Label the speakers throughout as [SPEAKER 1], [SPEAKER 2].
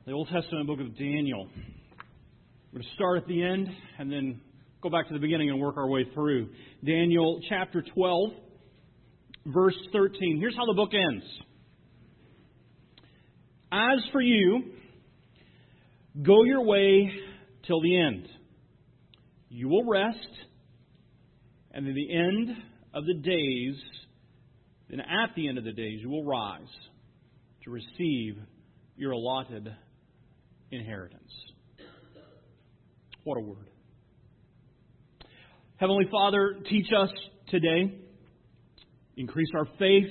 [SPEAKER 1] the Old Testament book of Daniel. We're going to start at the end and then go back to the beginning and work our way through. Daniel chapter 12, verse 13. Here's how the book ends. As for you, go your way till the end. You will rest, and at the end of the days, then at the end of the days, you will rise to receive your allotted inheritance. What a word. Heavenly Father, teach us today. Increase our faith.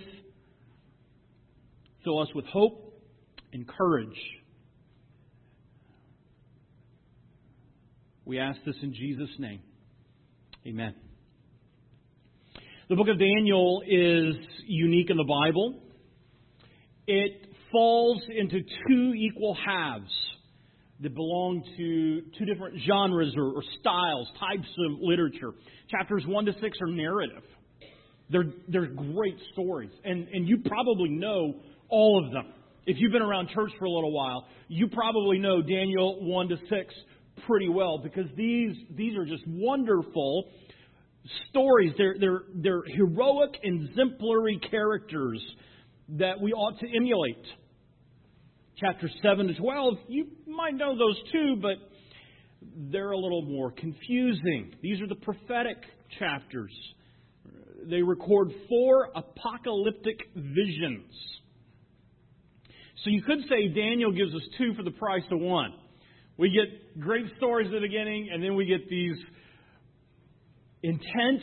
[SPEAKER 1] Fill us with hope and courage. We ask this in Jesus' name. Amen. The book of Daniel is unique in the Bible. It falls into two equal halves that belong to two different genres or styles, types of literature. Chapters 1 to 6 are narrative. They're great stories. And you probably know all of them. If you've been around church for a little while, you probably know Daniel 1 to 6 pretty well, because these are just wonderful stories. They're heroic, exemplary characters that we ought to emulate. Chapters 7 to 12, you might know those too, but they're a little more confusing. These are the prophetic chapters. They record 4 apocalyptic visions. So you could say Daniel gives us 2 for the price of 1. We get great stories at the beginning, and then we get these intense,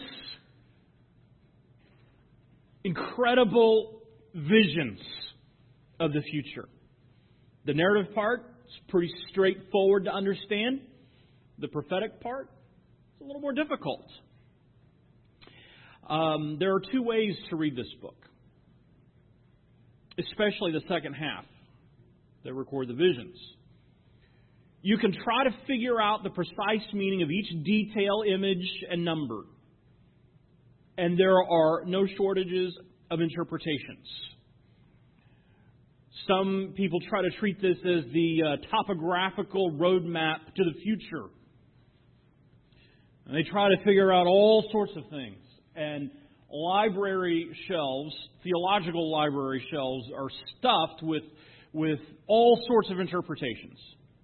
[SPEAKER 1] incredible visions of the future. The narrative part is pretty straightforward to understand. The prophetic part is a little more difficult. There are 2 ways to read this book, especially the second half that record the visions. You can try to figure out the precise meaning of each detail, image, and number. And there are no shortages of interpretations. Some people try to treat this as the topographical roadmap to the future. And they try to figure out all sorts of things. And library shelves, theological library shelves, are stuffed with all sorts of interpretations.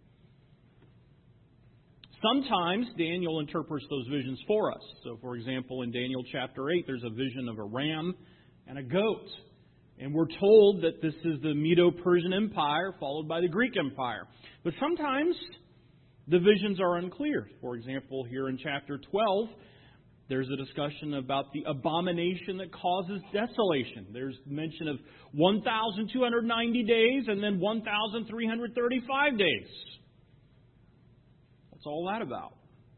[SPEAKER 1] Sometimes Daniel interprets those visions for us. So, for example, in Daniel chapter 8, there's a vision of a ram and a goat. And we're told that this is the Medo-Persian Empire, followed by the Greek Empire. But sometimes the visions are unclear. For example, here in chapter 12, there's a discussion about the abomination that causes desolation. There's mention of 1,290 days and then 1,335 days. What's all that about?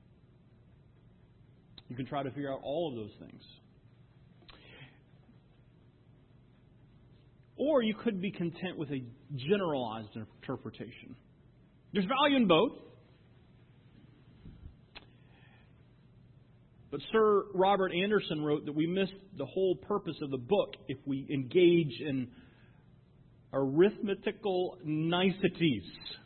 [SPEAKER 1] You can try to figure out all of those things. Or you could be content with a generalized interpretation. There's value in both. But Sir Robert Anderson wrote that we miss the whole purpose of the book if we engage in arithmetical niceties.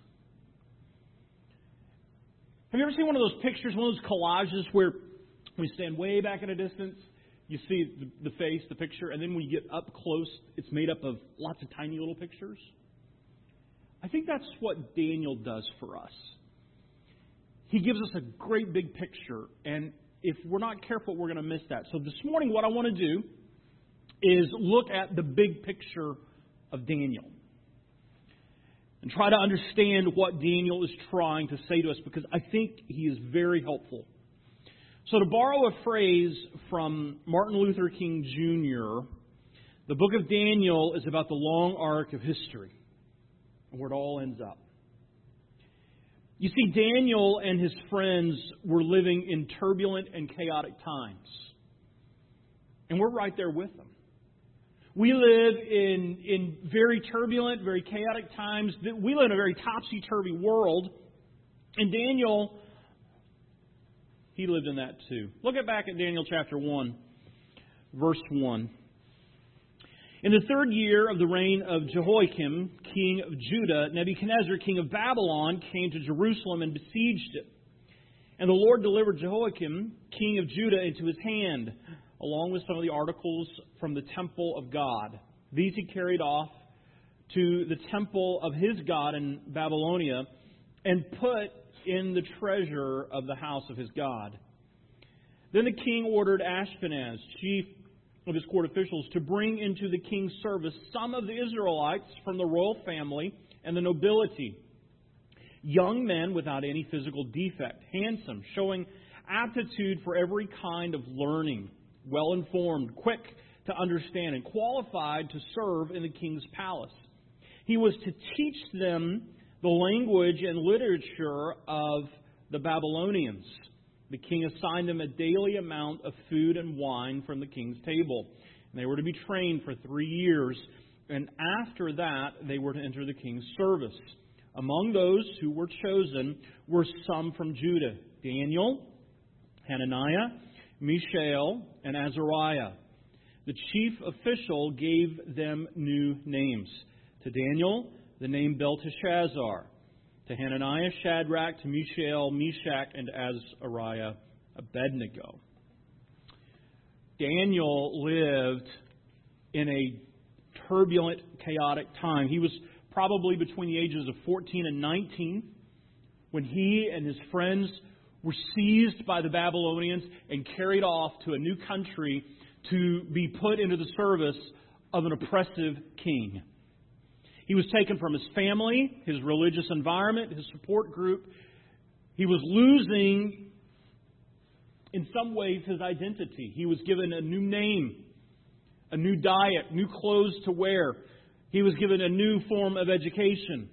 [SPEAKER 1] Have you ever seen one of those pictures, one of those collages where we stand way back at a distance, you see the face, the picture, and then when you get up close, it's made up of lots of tiny little pictures? I think that's what Daniel does for us. He gives us a great big picture, and if we're not careful, we're going to miss that. So this morning, what I want to do is look at the big picture of Daniel and try to understand what Daniel is trying to say to us, because I think he is very helpful. So to borrow a phrase from Martin Luther King Jr., the book of Daniel is about the long arc of history and where it all ends up. You see, Daniel and his friends were living in turbulent and chaotic times. And we're right there with them. We live in very turbulent, very chaotic times. We live in a very topsy-turvy world. And Daniel, he lived in that too. Look back at Daniel chapter 1, verse 1. In the 3rd year of the reign of Jehoiakim, king of Judah, Nebuchadnezzar, king of Babylon, came to Jerusalem and besieged it. And the Lord delivered Jehoiakim, king of Judah, into his hand, along with some of the articles from the temple of God. These he carried off to the temple of his God in Babylonia and put in the treasure of the house of his God. Then the king ordered Ashpenaz, chief of his court officials, to bring into the king's service some of the Israelites from the royal family and the nobility, young men without any physical defect, handsome, showing aptitude for every kind of learning, well-informed, quick to understand, and qualified to serve in the king's palace. He was to teach them the language and literature of the Babylonians. The king assigned them a daily amount of food and wine from the king's table. And they were to be trained for 3 years, and after that they were to enter the king's service. Among those who were chosen were some from Judah: Daniel, Hananiah, Mishael, and Azariah. The chief official gave them new names. To Daniel, the name Belteshazzar. To Hananiah, Shadrach. To Mishael, Meshach. And Azariah, Abednego. Daniel lived in a turbulent, chaotic time. He was probably between the ages of 14 and 19 when he and his friends were seized by the Babylonians and carried off to a new country to be put into the service of an oppressive king. He was taken from his family, his religious environment, his support group. He was losing, in some ways, his identity. He was given a new name, a new diet, new clothes to wear. He was given a new form of education.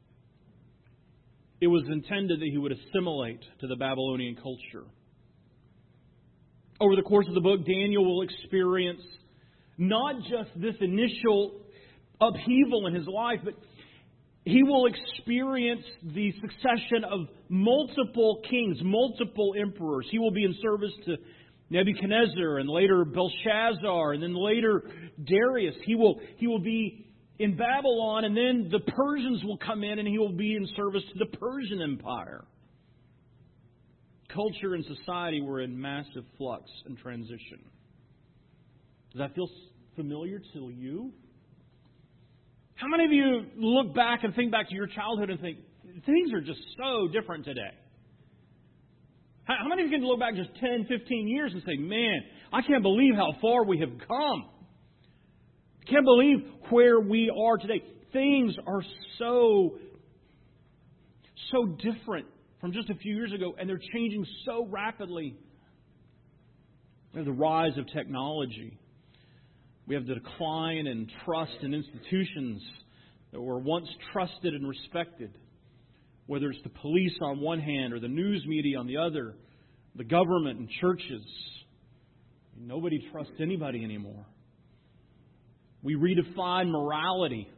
[SPEAKER 1] It was intended that he would assimilate to the Babylonian culture. Over the course of the book, Daniel will experience not just this initial upheaval in his life, but he will experience the succession of multiple kings, multiple emperors. He will be in service to Nebuchadnezzar and later Belshazzar and then later Darius. He will be in Babylon, and then the Persians will come in and he will be in service to the Persian Empire. Culture and society were in massive flux and transition. Does that feel familiar to you? How many of you look back and think back to your childhood and think, things are just so different today? How many of you can look back just 10, 15 years and say, man, I can't believe how far we have come. I can't believe where we are today. Things are so different from just a few years ago, and they're changing so rapidly. We have the rise of technology. We have the decline in trust in institutions that were once trusted and respected, whether it's the police on one hand or the news media on the other, the government and churches. Nobody trusts anybody anymore. We redefine morality.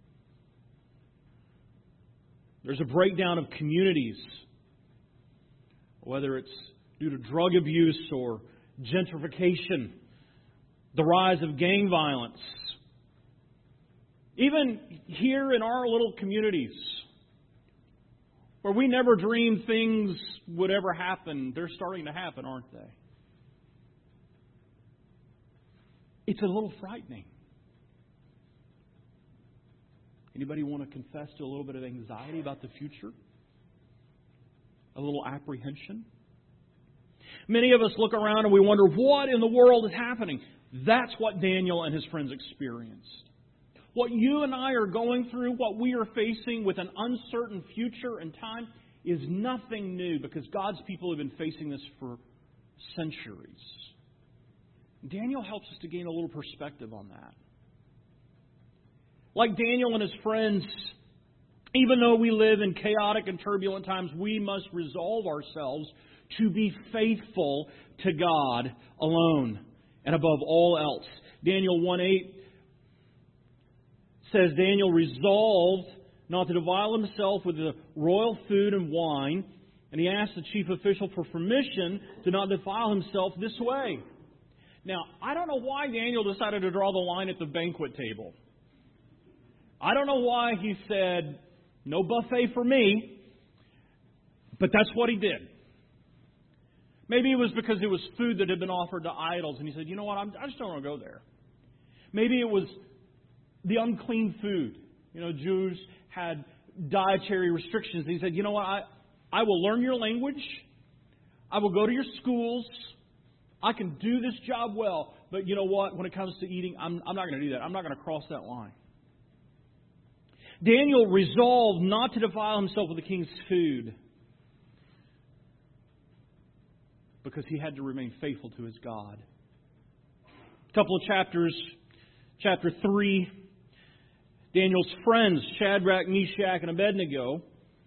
[SPEAKER 1] There's a breakdown of communities, whether it's due to drug abuse or gentrification, the rise of gang violence. Even here in our little communities, where we never dreamed things would ever happen, they're starting to happen, aren't they? It's a little frightening. Anybody want to confess to a little bit of anxiety about the future? A little apprehension? Many of us look around and we wonder, what in the world is happening? That's what Daniel and his friends experienced. What you and I are going through, what we are facing with an uncertain future and time, is nothing new, because God's people have been facing this for centuries. Daniel helps us to gain a little perspective on that. Like Daniel and his friends, even though we live in chaotic and turbulent times, we must resolve ourselves to be faithful to God alone and above all else. Daniel 1:8 says, Daniel resolved not to defile himself with the royal food and wine, and he asked the chief official for permission to not defile himself this way. Now, I don't know why Daniel decided to draw the line at the banquet table. I don't know why he said, no buffet for me, but that's what he did. Maybe it was because it was food that had been offered to idols, and he said, you know what, I just don't want to go there. Maybe it was the unclean food. You know, Jews had dietary restrictions. He said, you know what, I will learn your language. I will go to your schools. I can do this job well. But you know what, when it comes to eating, I'm not going to do that. I'm not going to cross that line. Daniel resolved not to defile himself with the king's food because he had to remain faithful to his God. A couple of chapters, chapter 3, Daniel's friends, Shadrach, Meshach, and Abednego,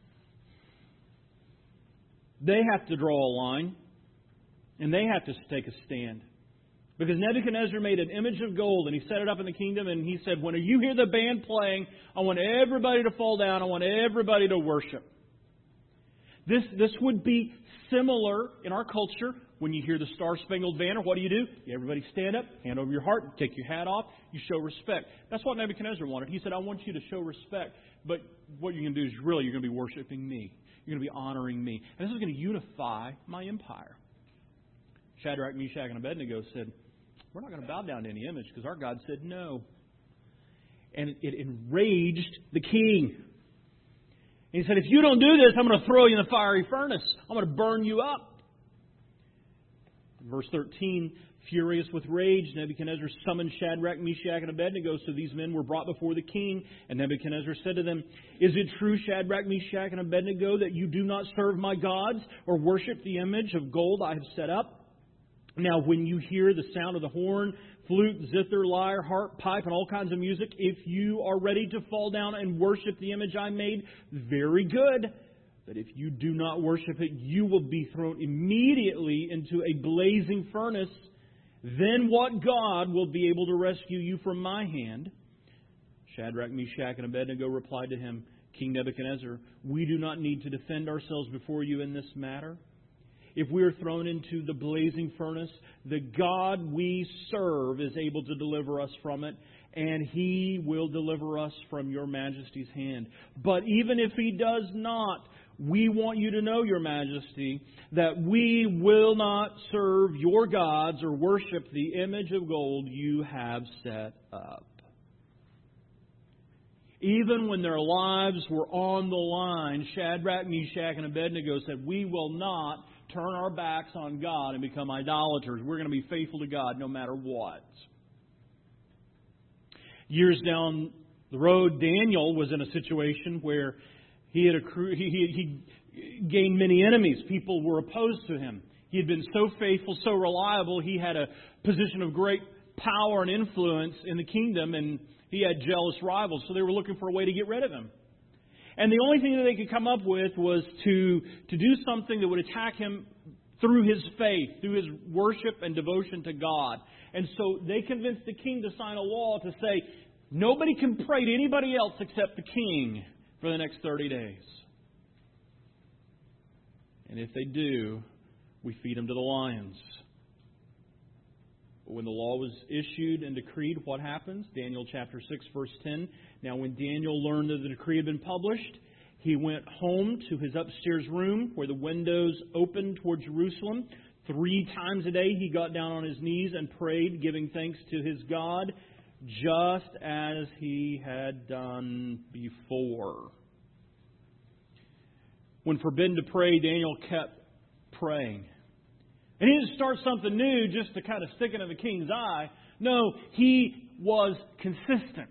[SPEAKER 1] they have to draw a line, and they have to take a stand. Because Nebuchadnezzar made an image of gold, and he set it up in the kingdom, and he said, when you hear the band playing, I want everybody to fall down, I want everybody to worship. This would be similar in our culture. When you hear the Star-Spangled Banner, what do? Everybody stand up, hand over your heart, take your hat off, you show respect. That's what Nebuchadnezzar wanted. He said, I want you to show respect, but what you're going to do is you're going to be worshiping me. You're going to be honoring me. And this is going to unify my empire. Shadrach, Meshach, and Abednego said, we're not going to bow down to any image because our God said no. And it enraged the king. And he said, if you don't do this, I'm going to throw you in the fiery furnace. I'm going to burn you up. Verse 13, furious with rage, Nebuchadnezzar summoned Shadrach, Meshach, and Abednego. So these men were brought before the king. And Nebuchadnezzar said to them, is it true, Shadrach, Meshach, and Abednego, that you do not serve my gods or worship the image of gold I have set up? Now, when you hear the sound of the horn, flute, zither, lyre, harp, pipe, and all kinds of music, if you are ready to fall down and worship the image I made, very good. But if you do not worship it, you will be thrown immediately into a blazing furnace. Then what God will be able to rescue you from my hand? Shadrach, Meshach, and Abednego replied to him, King Nebuchadnezzar, we do not need to defend ourselves before you in this matter. If we are thrown into the blazing furnace, the God we serve is able to deliver us from it, and He will deliver us from your majesty's hand. But even if He does not, we want you to know, your majesty, that we will not serve your gods or worship the image of gold you have set up. Even when their lives were on the line, Shadrach, Meshach, and Abednego said, we will not turn our backs on God and become idolaters. We're going to be faithful to God no matter what. Years down the road, Daniel was in a situation where he gained many enemies. People were opposed to him. He had been so faithful, so reliable, he had a position of great power and influence in the kingdom, and he had jealous rivals, so they were looking for a way to get rid of him. And the only thing that they could come up with was to do something that would attack him through his faith, through his worship and devotion to God. And so they convinced the king to sign a law to say, nobody can pray to anybody else except the king for the next 30 days. And if they do, we feed them to the lions. But when the law was issued and decreed, what happens? Daniel chapter 6, verse 10. Now when Daniel learned that the decree had been published, he went home to his upstairs room where the windows opened toward Jerusalem. 3 times a day he got down on his knees and prayed, giving thanks to his God, just as he had done before. When forbidden to pray, Daniel kept praying. And he didn't start something new just to kind of stick it in the king's eye. No, he was consistent.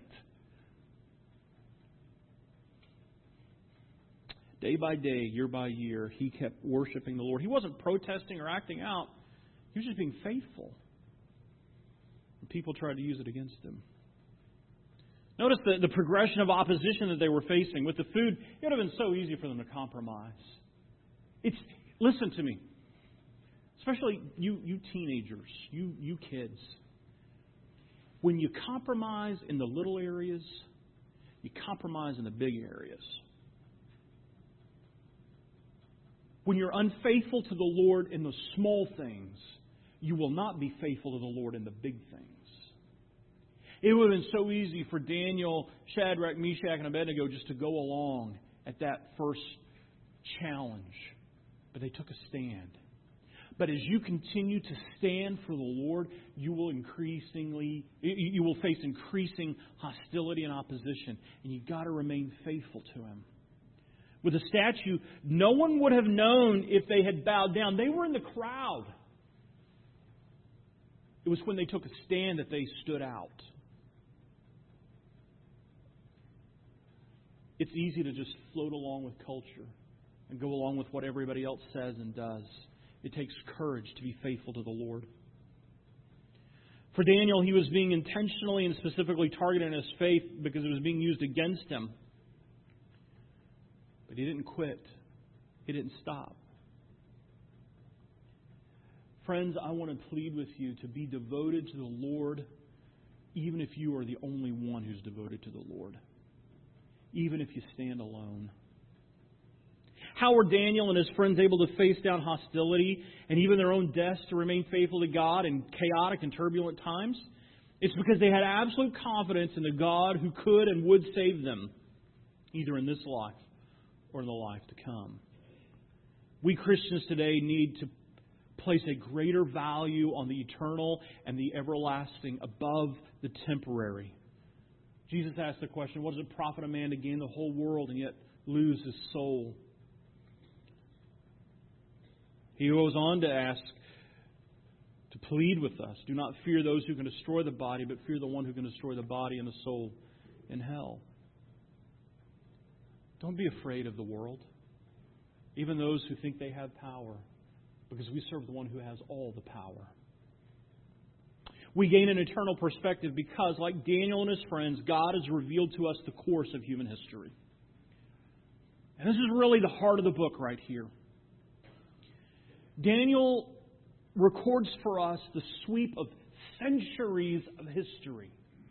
[SPEAKER 1] Day by day, year by year, he kept worshiping the Lord. He wasn't protesting or acting out. He was just being faithful. And people tried to use it against him. Notice the progression of opposition that they were facing. With the food, it would have been so easy for them to compromise. Listen to me. Especially you teenagers, you kids. When you compromise in the little areas, you compromise in the big areas. When you're unfaithful to the Lord in the small things, you will not be faithful to the Lord in the big things. It would have been so easy for Daniel, Shadrach, Meshach, and Abednego just to go along at that first challenge. But they took a stand. But as you continue to stand for the Lord, you will face increasing hostility and opposition. And you've got to remain faithful to Him. With the statue, no one would have known if they had bowed down. They were in the crowd. It was when they took a stand that they stood out. It's easy to just float along with culture and go along with what everybody else says and does. It takes courage to be faithful to the Lord. For Daniel, he was being intentionally and specifically targeted in his faith because it was being used against him. But he didn't quit. He didn't stop. Friends, I want to plead with you to be devoted to the Lord, even if you are the only one who's devoted to the Lord. Even if you stand alone. How were Daniel and his friends able to face down hostility and even their own deaths to remain faithful to God in chaotic and turbulent times? It's because they had absolute confidence in the God who could and would save them, either in this life or in the life to come. We Christians today need to place a greater value on the eternal and the everlasting above the temporary. Jesus asked the question, what does it profit a man to gain the whole world and yet lose his soul? He goes on to ask, to plead with us, do not fear those who can destroy the body, but fear the one who can destroy the body and the soul in hell. Don't be afraid of the world, even those who think they have power, because we serve the one who has all the power. We gain an eternal perspective because, like Daniel and his friends, God has revealed to us the course of human history. And this is really the heart of the book right here. Daniel records for us the sweep of centuries of history.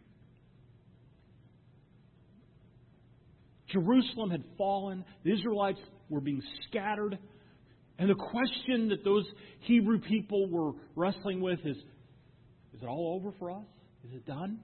[SPEAKER 1] Jerusalem had fallen. The Israelites were being scattered. And the question that those Hebrew people were wrestling with is it all over for us? Is it done?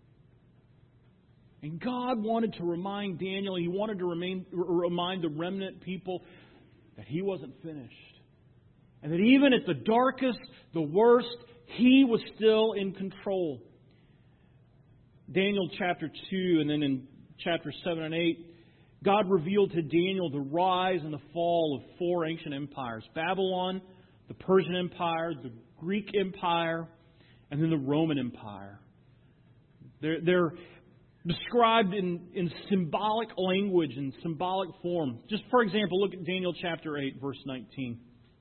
[SPEAKER 1] And God wanted to remind Daniel, He wanted to remind the remnant people that He wasn't finished. And that even at the darkest, the worst, He was still in control. Daniel chapter 2 and then in chapter 7 and 8, God revealed to Daniel the rise and the fall of 4 ancient empires. Babylon, the Persian Empire, the Greek Empire, and then the Roman Empire. They're described in symbolic language and symbolic form. Just for example, look at Daniel chapter 8, verse 19.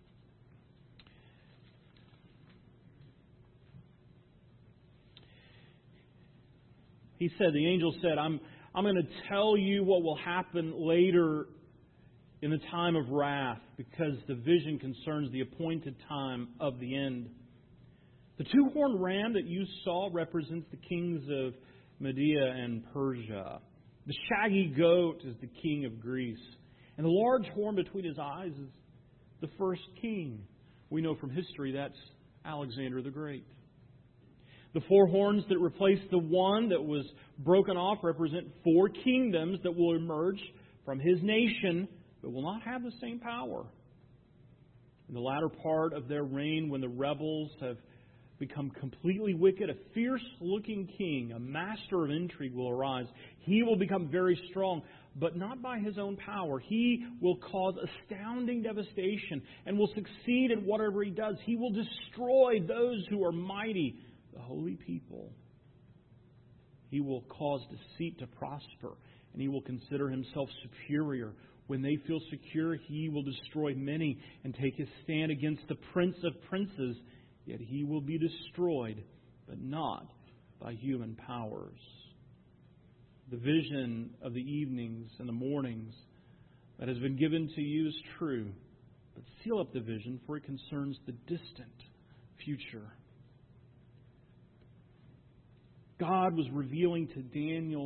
[SPEAKER 1] He said, the angel said, I'm going to tell you what will happen later in the time of wrath, because the vision concerns the appointed time of the end. The 2-horned ram that you saw represents the kings of Media and Persia. The shaggy goat is the king of Greece. And the large horn between his eyes is the first king. We know from history that's Alexander the Great. The 4 horns that replace the one that was broken off represent 4 kingdoms that will emerge from his nation, but will not have the same power. In the latter part of their reign, when the rebels have become completely wicked, a fierce-looking king, a master of intrigue, will arise. He will become very strong, but not by his own power. He will cause astounding devastation and will succeed in whatever he does. He will destroy those who are mighty, the holy people. He will cause deceit to prosper, and he will consider himself superior. When they feel secure, he will destroy many and take his stand against the prince of princes. Yet he will be destroyed, but not by human powers. The vision of the evenings and the mornings that has been given to you is true, but seal up the vision, for it concerns the distant future. God was revealing to Daniel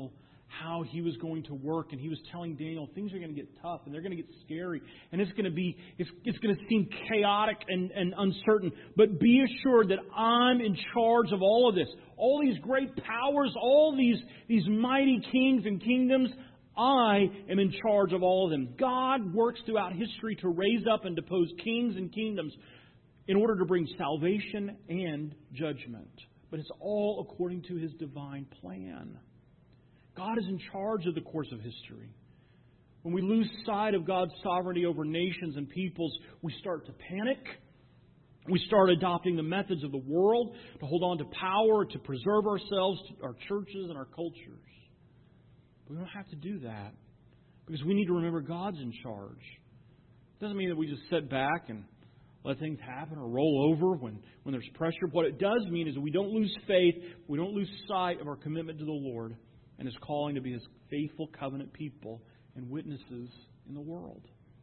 [SPEAKER 1] how He was going to work. And He was telling Daniel, things are going to get tough and they're going to get scary. And it's going to seem chaotic and uncertain. But be assured that I'm in charge of all of this. All these great powers, all these mighty kings and kingdoms, I am in charge of all of them. God works throughout history to raise up and depose kings and kingdoms in order to bring salvation and judgment. But it's all according to His divine plan. God is in charge of the course of history. When we lose sight of God's sovereignty over nations and peoples, we start to panic. We start adopting the methods of the world to hold on to power, to preserve ourselves, our churches, and our cultures. But we don't have to do that because we need to remember God's in charge. It doesn't mean that we just sit back and let things happen or roll over when there's pressure. What it does mean is that we don't lose faith, we don't lose sight of our commitment to the Lord and His calling to be His faithful covenant people and witnesses in the world.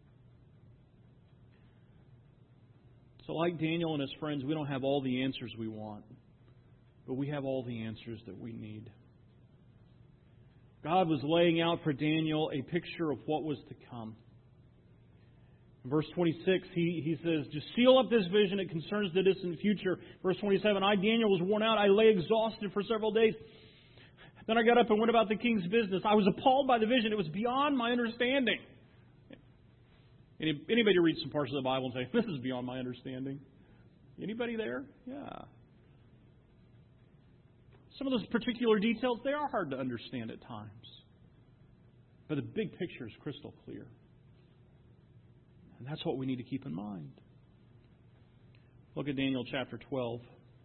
[SPEAKER 1] So like Daniel and his friends, we don't have all the answers we want, but we have all the answers that we need. God was laying out for Daniel a picture of what was to come. In verse 26, he says, just seal up this vision. It concerns the distant future. Verse 27, I, Daniel, was worn out. I lay exhausted for several days. Then I got up and went about the king's business. I was appalled by the vision. It was beyond my understanding. Anybody read some parts of the Bible and say, this is beyond my understanding? Anybody there? Yeah. Some of those particular details, they are hard to understand at times. But the big picture is crystal clear. And that's what we need to keep in mind. Look at Daniel chapter 12,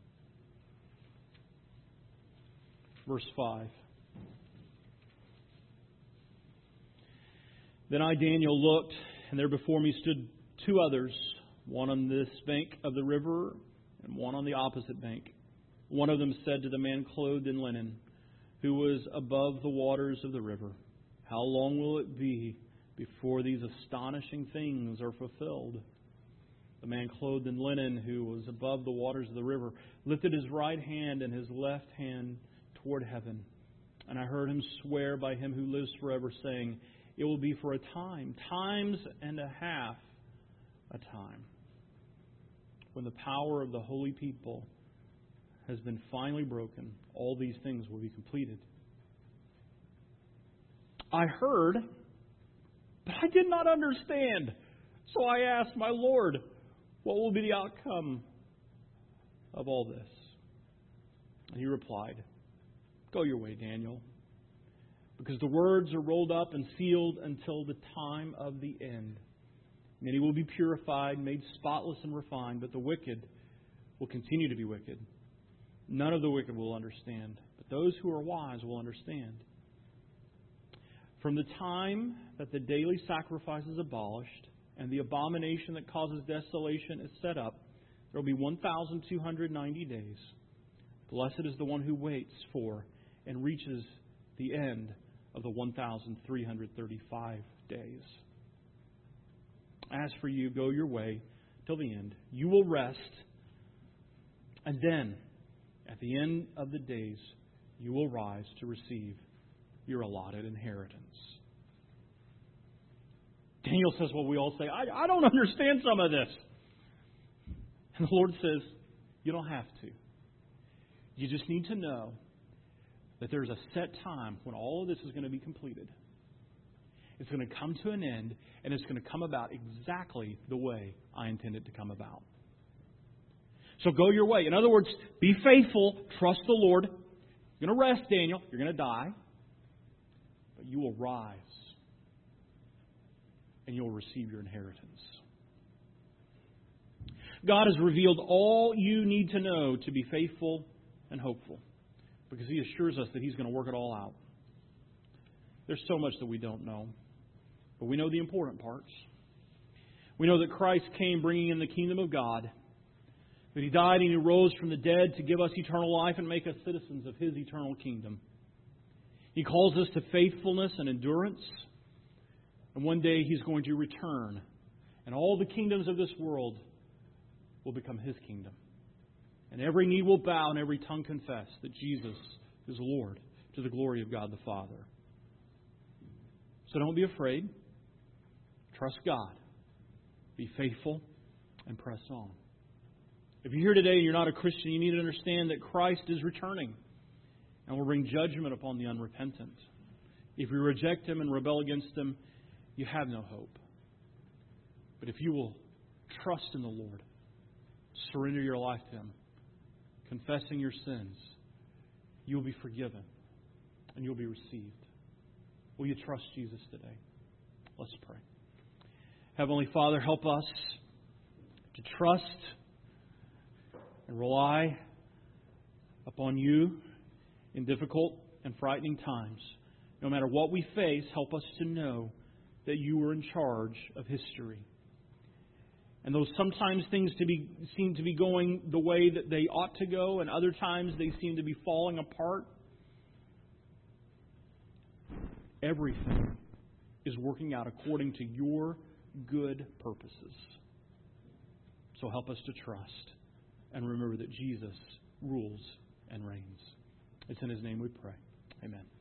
[SPEAKER 1] verse 5. Then I, Daniel, looked, and there before me stood two others, one on this bank of the river and one on the opposite bank. One of them said to the man clothed in linen, who was above the waters of the river, how long will it be before these astonishing things are fulfilled? The man clothed in linen, who was above the waters of the river, lifted his right hand and his left hand toward heaven. And I heard him swear by Him who lives forever, saying, it will be for a time, times and a half a time, when the power of the holy people has been finally broken. All these things will be completed. I heard, but I did not understand. So I asked my Lord, what will be the outcome of all this? And He replied, go your way, Daniel, because the words are rolled up and sealed until the time of the end. Many will be purified, made spotless and refined, but the wicked will continue to be wicked. None of the wicked will understand, but those who are wise will understand. From the time that the daily sacrifice is abolished and the abomination that causes desolation is set up, there will be 1,290 days. Blessed is the one who waits for and reaches the end of the 1,335 days. As for you, go your way till the end. You will rest, and then, at the end of the days, you will rise to receive your allotted inheritance. Daniel says what we all say, I don't understand some of this. And the Lord says, you don't have to. You just need to know that there's a set time when all of this is going to be completed. It's going to come to an end, and it's going to come about exactly the way I intend it to come about. So go your way. In other words, be faithful, trust the Lord. You're going to rest, Daniel. You're going to die. But you will rise, and you'll receive your inheritance. God has revealed all you need to know to be faithful and hopeful, because He assures us that He's going to work it all out. There's so much that we don't know, but we know the important parts. We know that Christ came bringing in the kingdom of God, that He died and He rose from the dead to give us eternal life and make us citizens of His eternal kingdom. He calls us to faithfulness and endurance, and one day He's going to return, and all the kingdoms of this world will become His kingdom. And every knee will bow and every tongue confess that Jesus is Lord, to the glory of God the Father. So don't be afraid. Trust God. Be faithful and press on. If you're here today and you're not a Christian, you need to understand that Christ is returning and will bring judgment upon the unrepentant. If you reject Him and rebel against Him, you have no hope. But if you will trust in the Lord, surrender your life to Him, confessing your sins, you will be forgiven and you'll be received. Will you trust Jesus today? Let's pray. Heavenly Father, help us to trust and rely upon You in difficult and frightening times. No matter what we face, help us to know that You are in charge of history. And though sometimes things seem to be going the way that they ought to go, and other times they seem to be falling apart, everything is working out according to Your good purposes. So help us to trust and remember that Jesus rules and reigns. It's in His name we pray. Amen.